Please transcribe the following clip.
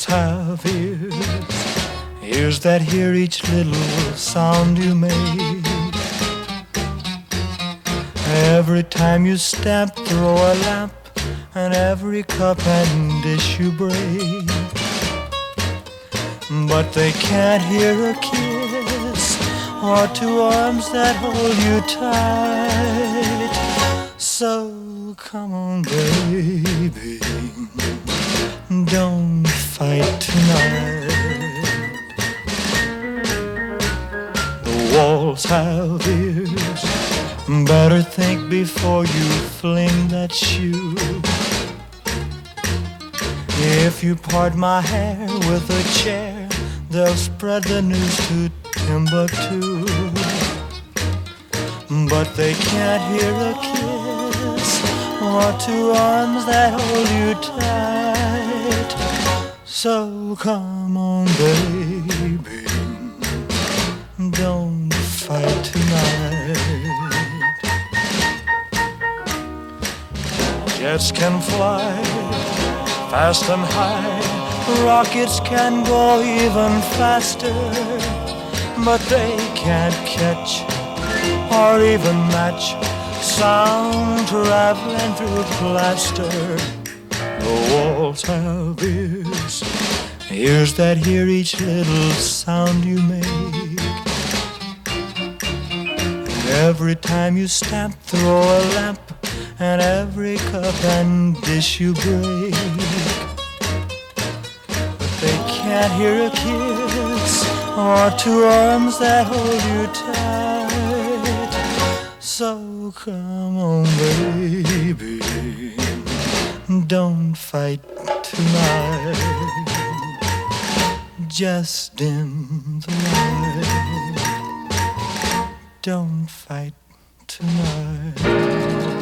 walls have ears that hear each little sound you make. Every time you step, throw a lamp, and every cup and dish you break. But they can't hear a kiss or two arms that hold you tight. So come on, baby, don't fight tonight. The walls have ears, better think before you fling that shoe. If you part my hair with a chair, they'll spread the news to Timbuktu. But they can't hear a kiss or two arms that hold you tight. So come on, baby, don't fight tonight. Jets can fly fast and high, rockets can go even faster, but they can't catch or even match sound traveling through plaster. The walls have ears that hear each little sound you make. And every time you stamp, throw a lamp, and every cup and dish you break. But they can't hear a kiss or two arms that hold you tight. So come on, baby, don't fight tonight. Just dim the light. Don't fight tonight.